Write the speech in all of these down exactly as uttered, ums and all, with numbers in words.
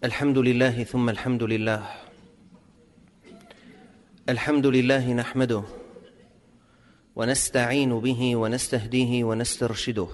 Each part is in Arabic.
الحمد لله ثم الحمد لله. الحمد لله نحمده ونستعين به ونستهديه ونسترشده،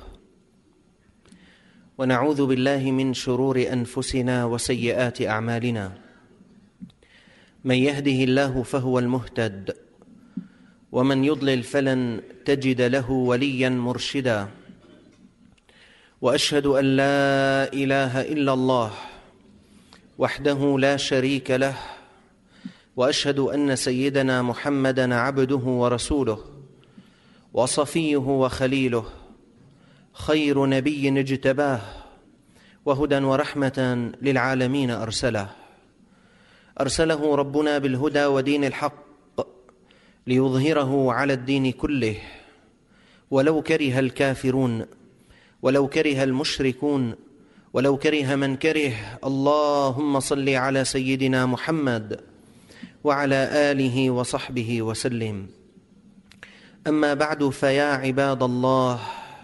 ونعوذ بالله من شرور أنفسنا وسيئات أعمالنا. من يهده الله فهو المهتد، ومن يضلل فلن تجد له وليا مرشدا. وأشهد أن لا إله إلا الله وحده لا شريك له، وأشهد أن سيدنا محمدًا عبده ورسوله وصفيه وخليله، خير نبي اجتباه، وهدى ورحمة للعالمين أرسله. أرسله ربنا بالهدى ودين الحق ليظهره على الدين كله، ولو كره الكافرون، ولو كره المشركون، ولو كره من كره. اللهم صل على سيدنا محمد وعلى آله وصحبه وسلم. أما بعد، فيا عباد الله،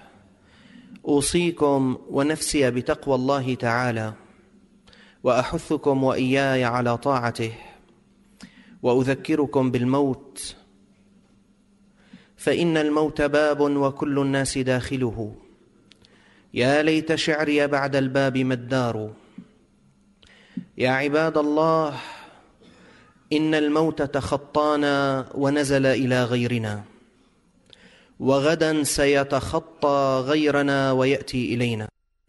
أوصيكم ونفسي بتقوى الله تعالى، وأحثكم وإياي على طاعته، وأذكركم بالموت، فإن الموت باب وكل الناس داخله. يا ليت شعري بعد الباب ما الدار. يا عباد الله، إن الموت تخطانا ونزل إلى غيرنا، وغدا سيتخطى غيرنا ويأتي إلينا،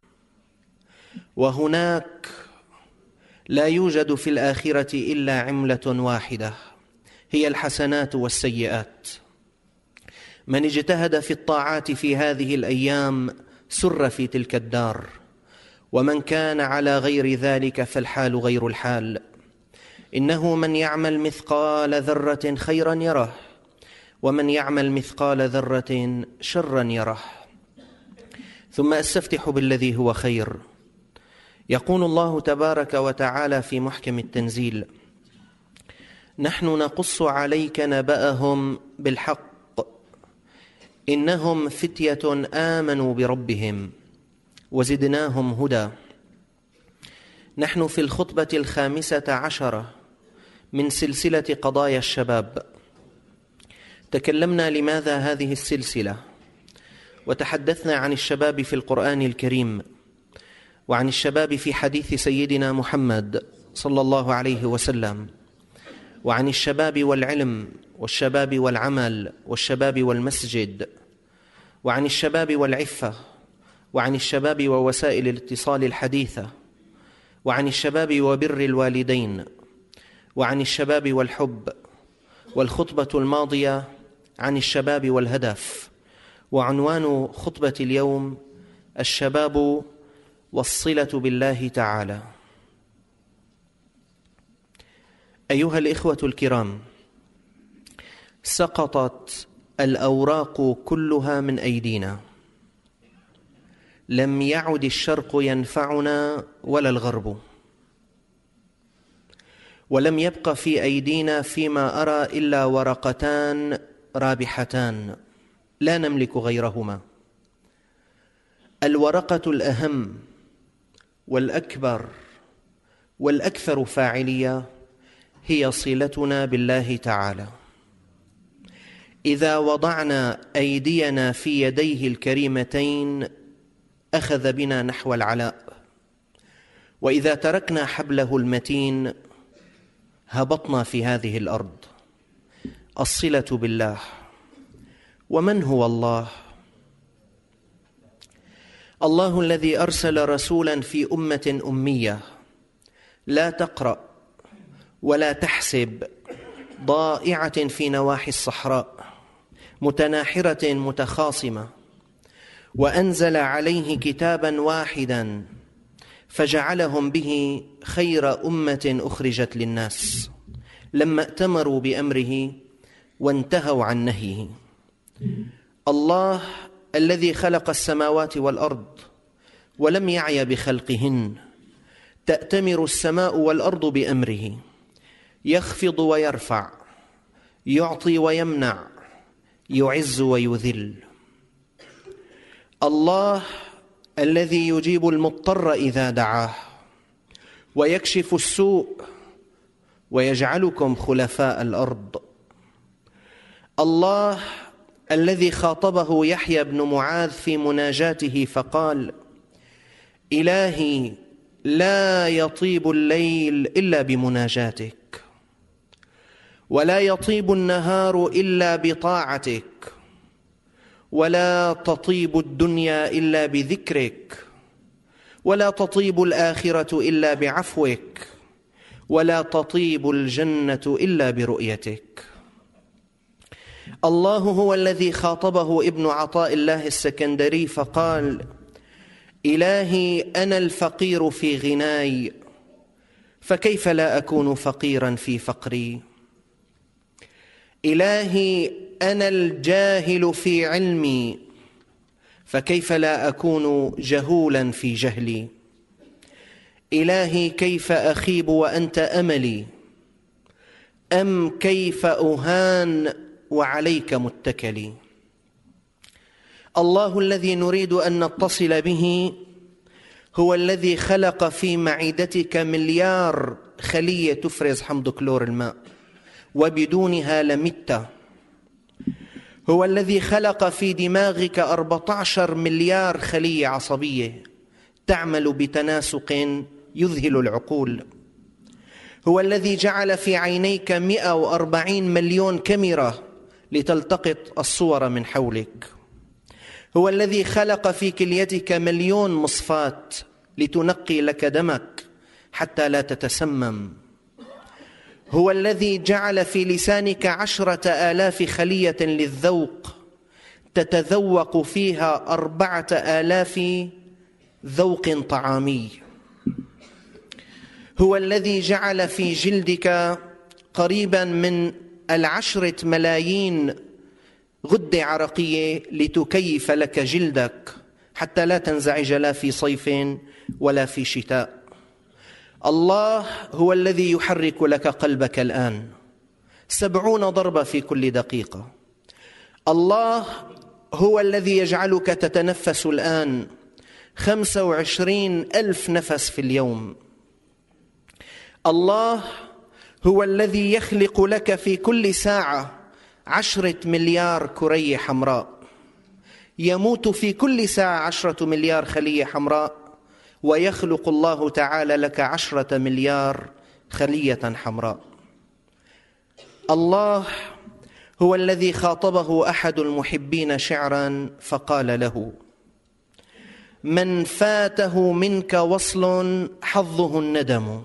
وهناك لا يوجد في الآخرة إلا عملة واحدة، هي الحسنات والسيئات. من اجتهد في الطاعات في هذه الأيام سر في تلك الدار، ومن كان على غير ذلك فالحال غير الحال. إنه من يعمل مثقال ذرة خيرا يره، ومن يعمل مثقال ذرة شرا يره. ثم أستفتح بالذي هو خير. يقول الله تبارك وتعالى في محكم التنزيل: نحن نقص عليك نبأهم بالحق، إنهم فتية آمنوا بربهم وزدناهم هدى. نحن في الخطبة الخامسة عشرة من سلسلة قضايا الشباب. تكلمنا لماذا هذه السلسلة، وتحدثنا عن الشباب في القرآن الكريم، وعن الشباب في حديث سيدنا محمد صلى الله عليه وسلم، وعن الشباب والعلم، والشباب والعمل، والشباب والمسجد، وعن الشباب والعفة، وعن الشباب ووسائل الاتصال الحديثة، وعن الشباب وبر الوالدين، وعن الشباب والحب. والخطبة الماضية عن الشباب والهدف. وعنوان خطبة اليوم: الشباب والصلة بالله تعالى. أيها الإخوة الكرام، سقطت الأوراق كلها من أيدينا، لم يعد الشرق ينفعنا ولا الغرب، ولم يبق في أيدينا فيما أرى إلا ورقتان رابحتان لا نملك غيرهما. الورقة الأهم والأكبر والأكثر فاعلية هي صلتنا بالله تعالى. إذا وضعنا أيدينا في يديه الكريمتين أخذ بنا نحو العلاء، وإذا تركنا حبله المتين هبطنا في هذه الأرض. الصلة بالله. ومن هو الله؟ الله الذي أرسل رسولا في أمة أمية لا تقرأ ولا تحسب، ضائعة في نواحي الصحراء، متناحرة متخاصمة، وأنزل عليه كتابا واحدا فجعلهم به خير أمة أخرجت للناس، لما ائتمروا بأمره وانتهوا عن نهيه. الله الذي خلق السماوات والأرض ولم يعي بخلقهن، تأتمر السماء والأرض بأمره، يخفض ويرفع، يعطي ويمنع، يعز ويذل. الله الذي يجيب المضطر إذا دعاه، ويكشف السوء ويجعلكم خلفاء الأرض. الله الذي خاطبه يحيى بن معاذ في مناجاته فقال: إلهي لا يطيب الليل إلا بمناجاتك، ولا يطيب النهار إلا بطاعتك، ولا تطيب الدنيا إلا بذكرك، ولا تطيب الآخرة إلا بعفوك، ولا تطيب الجنة إلا برؤيتك. الله هو الذي خاطبه ابن عطاء الله السكندري فقال: إلهي أنا الفقير في غناي، فكيف لا أكون فقيرا في فقري؟ إلهي أنا الجاهل في علمي، فكيف لا أكون جهولا في جهلي؟ إلهي كيف أخيب وأنت أملي؟ أم كيف أهان وعليك متكلي؟ الله الذي نريد أن نتصل به هو الذي خلق في معدتك مليار خلية تفرز حمض كلور الماء، وبدونها لمت. هو الذي خلق في دماغك أربعة عشر مليار خلية عصبية تعمل بتناسق يذهل العقول. هو الذي جعل في عينيك مئة وأربعين مليون كاميرا لتلتقط الصور من حولك. هو الذي خلق في كليتك مليون مصفاة لتنقي لك دمك حتى لا تتسمم. هو الذي جعل في لسانك عشرة آلاف خلية للذوق تتذوق فيها أربعة آلاف ذوق طعامي. هو الذي جعل في جلدك قريبا من العشرة ملايين غدة عرقية لتكيف لك جلدك حتى لا تنزعج لا في صيف ولا في شتاء. الله هو الذي يحرك لك قلبك الآن سبعون ضربة في كل دقيقة. الله هو الذي يجعلك تتنفس الآن خمسة وعشرين ألف نفس في اليوم. الله هو الذي يخلق لك في كل ساعة عشرة مليار كرية حمراء. يموت في كل ساعة عشرة مليار خلية حمراء، ويخلق الله تعالى لك عشرة مليار خلية حمراء. الله هو الذي خاطبه أحد المحبين شعرا فقال له: من فاته منك وصل حظه الندم.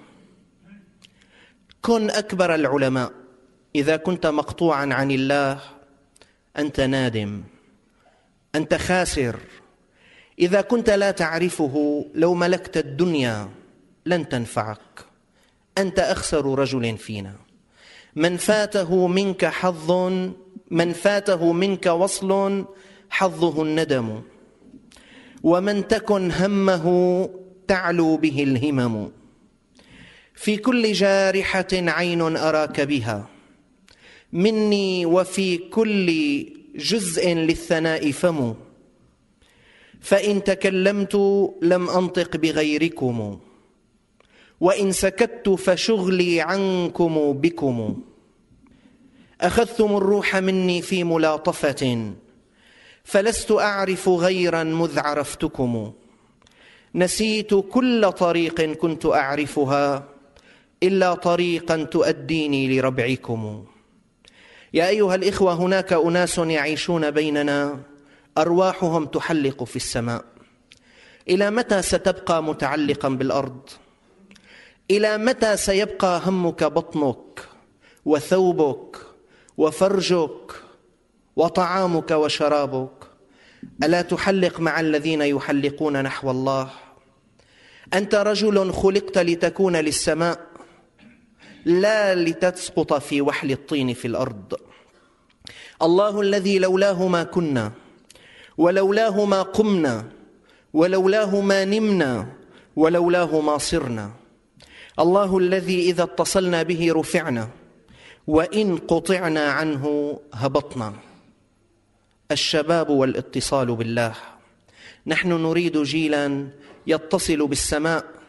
كن أكبر العلماء، إذا كنت مقطوعا عن الله أنت نادم، أنت خاسر. إذا كنت لا تعرفه لو ملكت الدنيا لن تنفعك، أنت أخسر رجل فينا. من فاته منك حظ من فاته منك وصل حظه الندم، ومن تكن همه تعلو به الهمم. في كل جارحة عين أراك بها مني، وفي كل جزء للثناء فم. فإن تكلمت لم أنطق بغيركم، وإن سكت فشغلي عنكم بكم. أخذتم الروح مني في ملاطفة، فلست أعرف غيرا مذ عرفتكم. نسيت كل طريق كنت أعرفها إلا طريقا تؤديني لربعكم. يا أيها الإخوة، هناك أناس يعيشون بيننا أرواحهم تحلق في السماء. إلى متى ستبقى متعلقا بالأرض؟ إلى متى سيبقى همك بطنك وثوبك وفرجك وطعامك وشرابك؟ ألا تحلق مع الذين يحلقون نحو الله؟ أنت رجل خلقت لتكون للسماء، لا لتسقط في وحل الطين في الأرض. الله الذي لولاه ما كنا، ولولاه ما قمنا، ولولاه ما نمنا، ولولاه ما صرنا. الله الذي إذا اتصلنا به رفعنا، وإن قطعنا عنه هبطنا. الشباب والاتصال بالله. نحن نريد جيلا يتصل بالسماء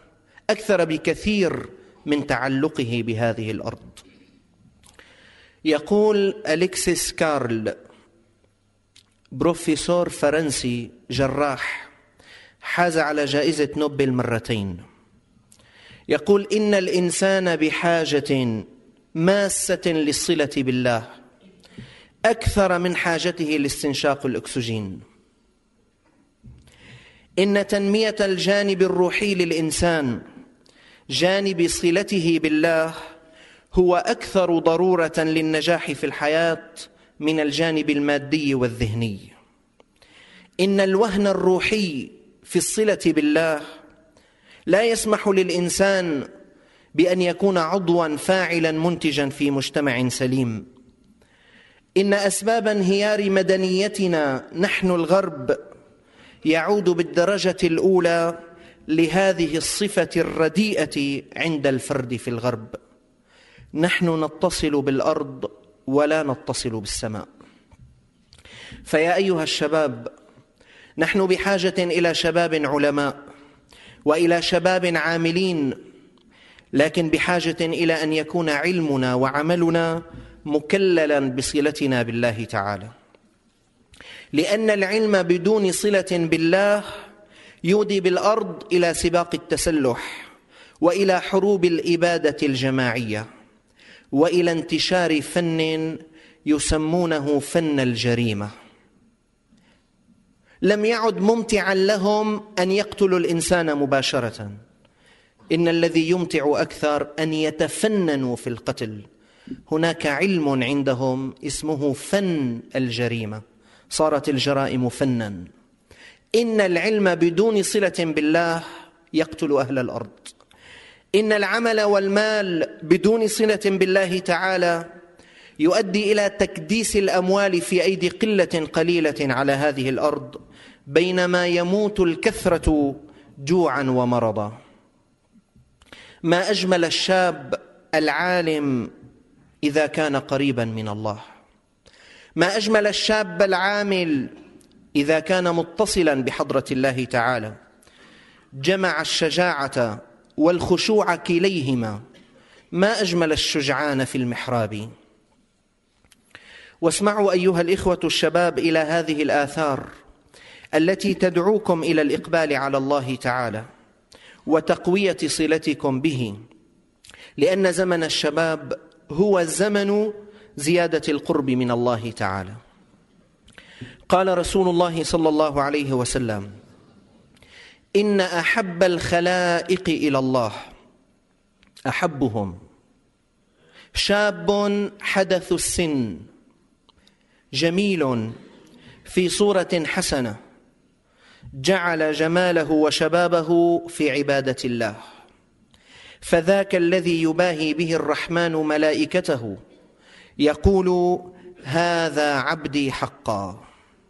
أكثر بكثير من تعلقه بهذه الأرض. يقول أليكسيس كارل، بروفيسور فرنسي جراح حاز على جائزة نوبل مرتين، يقول: إن الإنسان بحاجة ماسة للصلة بالله أكثر من حاجته لاستنشاق الأكسجين. إن تنمية الجانب الروحي للإنسان، جانب صلته بالله، هو أكثر ضرورة للنجاح في الحياة من الجانب المادي والذهني. إن الوهن الروحي في الصلة بالله لا يسمح للإنسان بأن يكون عضواً فاعلاً منتجاً في مجتمع سليم. إن أسباب انهيار مدنيتنا نحن الغرب يعود بالدرجة الأولى لهذه الصفة الرديئة عند الفرد في الغرب. نحن نتصل بالأرض ولا نتصل بالسماء. فيا أيها الشباب، نحن بحاجة إلى شباب علماء وإلى شباب عاملين، لكن بحاجة إلى أن يكون علمنا وعملنا مكللا بصلتنا بالله تعالى، لأن العلم بدون صلة بالله يودي بالأرض إلى سباق التسلح وإلى حروب الإبادة الجماعية وإلى انتشار فن يسمونه فن الجريمة. لم يعد ممتعا لهم أن يقتلوا الإنسان مباشرة، إن الذي يمتع أكثر أن يتفننوا في القتل. هناك علم عندهم اسمه فن الجريمة، صارت الجرائم فنا. إن العلم بدون صلة بالله يقتل أهل الأرض. إن العمل والمال بدون صلة بالله تعالى يؤدي إلى تكديس الأموال في أيدي قلة قليلة على هذه الأرض، بينما يموت الكثرة جوعا ومرضا. ما أجمل الشاب العالم إذا كان قريبا من الله. ما أجمل الشاب العامل إذا كان متصلا بحضرة الله تعالى. جمع الشجاعة والخشوع كليهما. ما أجمل الشجعان في المحراب. واسمعوا أيها الإخوة الشباب إلى هذه الآثار التي تدعوكم إلى الإقبال على الله تعالى وتقوية صلتكم به، لأن زمن الشباب هو زمن زيادة القرب من الله تعالى. قال رسول الله صلى الله عليه وسلم: إن أحب الخلائق إلى الله أحبهم شاب حدث السن جميل في صورة حسنة جعل جماله وشبابه في عبادة الله، فذاك الذي يباهي به الرحمن ملائكته يقول: هذا عبدي حقا.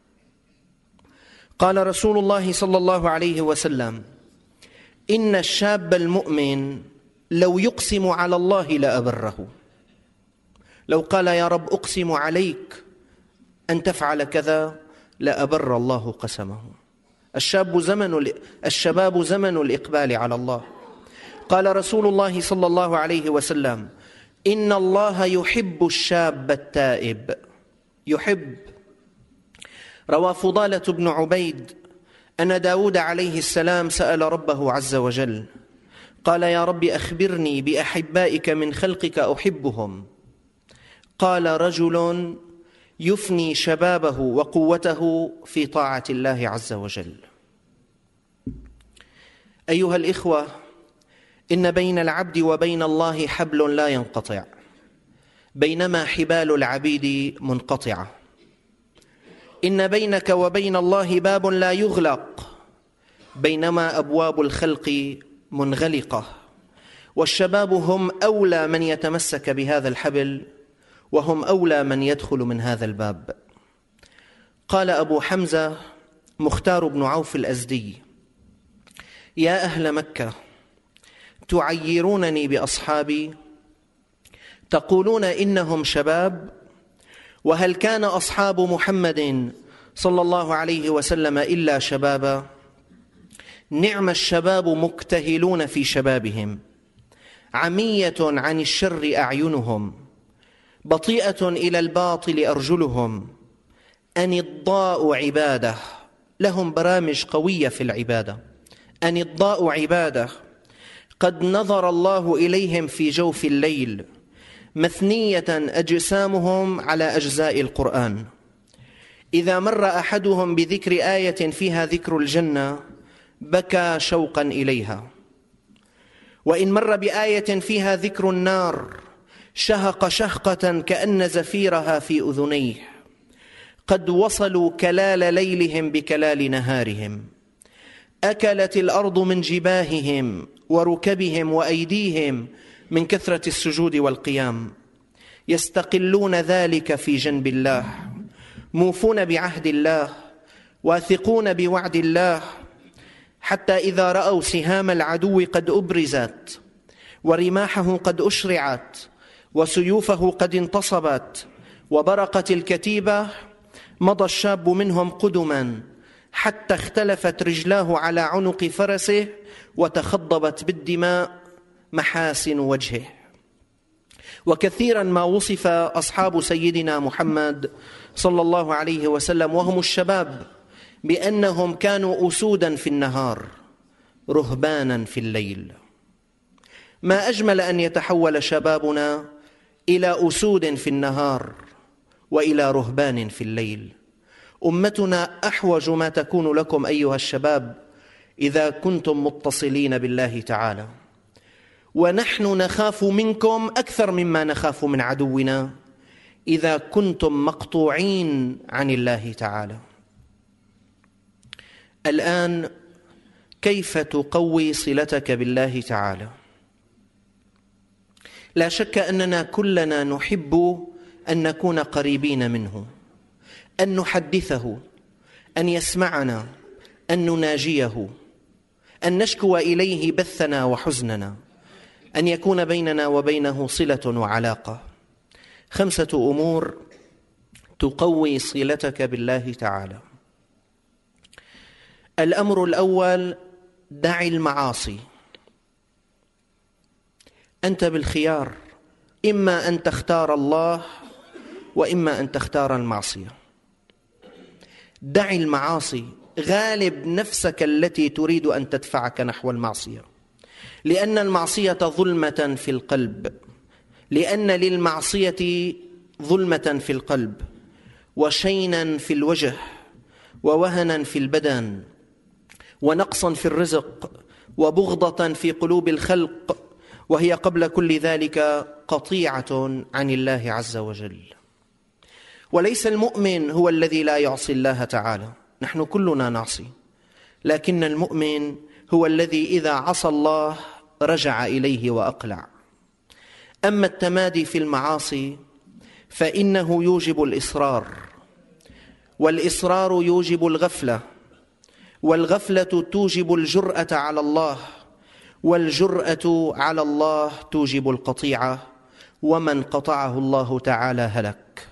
قال رسول الله صلى الله عليه وسلم: إن الشاب المؤمن لو يقسم على الله لأبره. لو قال: يا رب أقسم عليك أن تفعل كذا، لأبر الله قسمه. الشاب زمن الشباب زمن الإقبال على الله. قال رسول الله صلى الله عليه وسلم: إن الله يحب الشاب التائب. يحب. روى فضالة بن عبيد أن داود عليه السلام سأل ربه عز وجل، قال: يا رب أخبرني بأحبائك من خلقك أحبهم. قال: رجل يفني شبابه وقوته في طاعة الله عز وجل. أيها الإخوة، إن بين العبد وبين الله حبل لا ينقطع، بينما حبال العبيد منقطعة. إن بينك وبين الله باب لا يغلق، بينما أبواب الخلق منغلقة. والشباب هم أولى من يتمسك بهذا الحبل، وهم أولى من يدخل من هذا الباب. قال أبو حمزة مختار بن عوف الأزدي: يا أهل مكة، تعيرونني بأصحابي، تقولون إنهم شباب، وهل كان أصحاب محمد صلى الله عليه وسلم إلا شبابا؟ نعم الشباب مكتهلون في شبابهم، عمية عن الشر أعينهم، بطيئة إلى الباطل أرجلهم، أنضاء عبادة، لهم برامج قوية في العبادة، أنضاء عبادة قد نظر الله إليهم في جوف الليل، مثنية أجسامهم على أجزاء القرآن. إذا مر أحدهم بذكر آية فيها ذكر الجنة بكى شوقا إليها، وإن مر بآية فيها ذكر النار شهق شهقة كأن زفيرها في أذنيه. قد وصلوا كلال ليلهم بكلال نهارهم، أكلت الأرض من جباههم وركبهم وأيديهم من كثرة السجود والقيام، يستقلون ذلك في جنب الله، موفون بعهد الله، واثقون بوعد الله، حتى إذا رأوا سهام العدو قد أبرزت ورماحه قد أشرعت وسيوفه قد انتصبت وبرقت الكتيبة، مضى الشاب منهم قدما حتى اختلفت رجلاه على عنق فرسه وتخضبت بالدماء محاسن وجهه. وكثيرا ما وصف أصحاب سيدنا محمد صلى الله عليه وسلم وهم الشباب بأنهم كانوا أسودا في النهار رهبانا في الليل. ما أجمل أن يتحول شبابنا إلى أسود في النهار وإلى رهبان في الليل. أمتنا أحوج ما تكون لكم أيها الشباب إذا كنتم متصلين بالله تعالى، ونحن نخاف منكم أكثر مما نخاف من عدونا إذا كنتم مقطوعين عن الله تعالى. الآن كيف تقوي صلتك بالله تعالى؟ لا شك أننا كلنا نحب أن نكون قريبين منه، أن نحدثه، أن يسمعنا، أن نناجيه، أن نشكو إليه بثنا وحزننا، أن يكون بيننا وبينه صلة وعلاقة. خمسة أمور تقوي صلتك بالله تعالى. الأمر الأول: دع المعاصي. أنت بالخيار، إما أن تختار الله وإما أن تختار المعصية. دع المعاصي، غالب نفسك التي تريد أن تدفعك نحو المعصية، لأن المعصية ظلمة في القلب، لأن للمعصية ظلمة في القلب وشينا في الوجه ووهنا في البدن ونقصا في الرزق وبغضة في قلوب الخلق، وهي قبل كل ذلك قطيعة عن الله عز وجل. وليس المؤمن هو الذي لا يعصي الله تعالى، نحن كلنا نعصي، لكن المؤمن هو الذي إذا عصى الله رجع إليه وأقلع. أما التمادي في المعاصي فإنه يوجب الإصرار، والإصرار يوجب الغفلة، والغفلة توجب الجرأة على الله، والجرأة على الله توجب القطيعة، ومن قطعه الله تعالى هلك.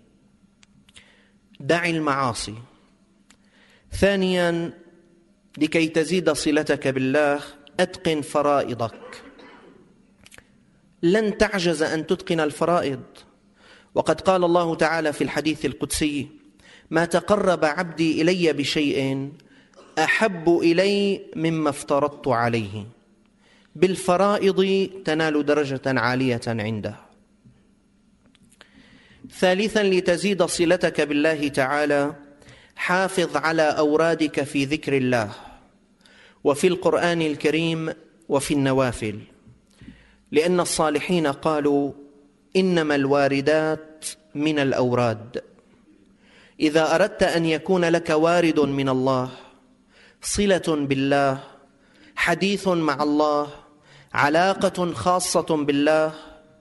دع المعاصي. ثانيا، لكي تزيد صلتك بالله أتقن فرائضك. لن تعجز أن تتقن الفرائض، وقد قال الله تعالى في الحديث القدسي: ما تقرب عبدي إلي بشيء أحب إلي مما افترضت عليه. بالفرائض تنال درجة عالية عنده. ثالثا، لتزيد صلتك بالله تعالى حافظ على أورادك في ذكر الله وفي القرآن الكريم وفي النوافل، لأن الصالحين قالوا: إنما الواردات من الأوراد. إذا أردت أن يكون لك وارد من الله، صلة بالله، حديث مع الله، علاقة خاصة بالله،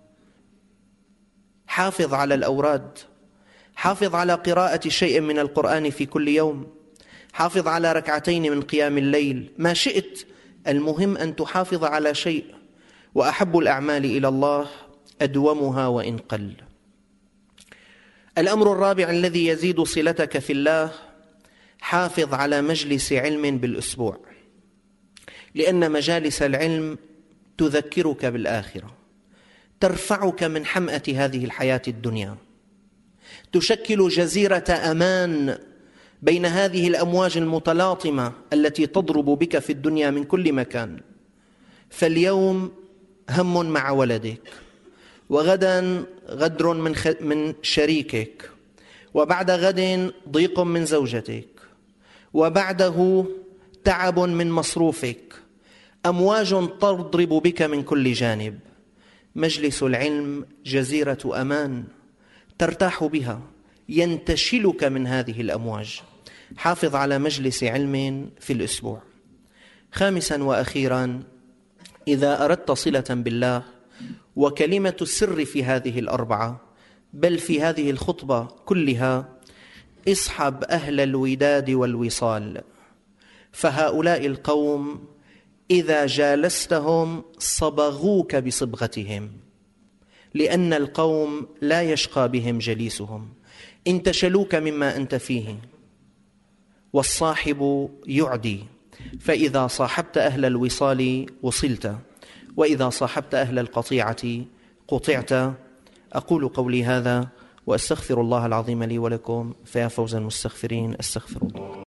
حافظ على الأوراد، حافظ على قراءة شيء من القرآن في كل يوم، حافظ على ركعتين من قيام الليل، ما شئت، المهم أن تحافظ على شيء. وأحب الأعمال إلى الله أدومها وإن قل. الأمر الرابع الذي يزيد صلتك في الله: حافظ على مجلس علم بالأسبوع. لأن مجالس العلم تذكرك بالآخرة، ترفعك من حمأة هذه الحياة الدنيا، تشكل جزيرة أمان بين هذه الأمواج المتلاطمة التي تضرب بك في الدنيا من كل مكان. فاليوم هم مع ولدك، وغدا غدر من من شريكك، وبعد غد ضيق من زوجتك، وبعده تعب من مصروفك، أمواج تضرب بك من كل جانب. مجلس العلم جزيرة أمان ترتاح بها، ينتشلك من هذه الأمواج. حافظ على مجلس علم في الأسبوع. خامسا وأخيرا، إذا أردت صلة بالله، وكلمة السر في هذه الأربعة بل في هذه الخطبة كلها، اصحب أهل الوداد والوصال، فهؤلاء القوم إذا جالستهم صبغوك بصبغتهم، لأن القوم لا يشقى بهم جليسهم، انتشلوك مما أنت فيه. والصاحب يعدي، فإذا صاحبت أهل الوصال وصلت، وإذا صاحبت أهل القطيعة قطعت. أقول قولي هذا وأستغفر الله العظيم لي ولكم، فيا فوز المستغفرين. أستغفر الله.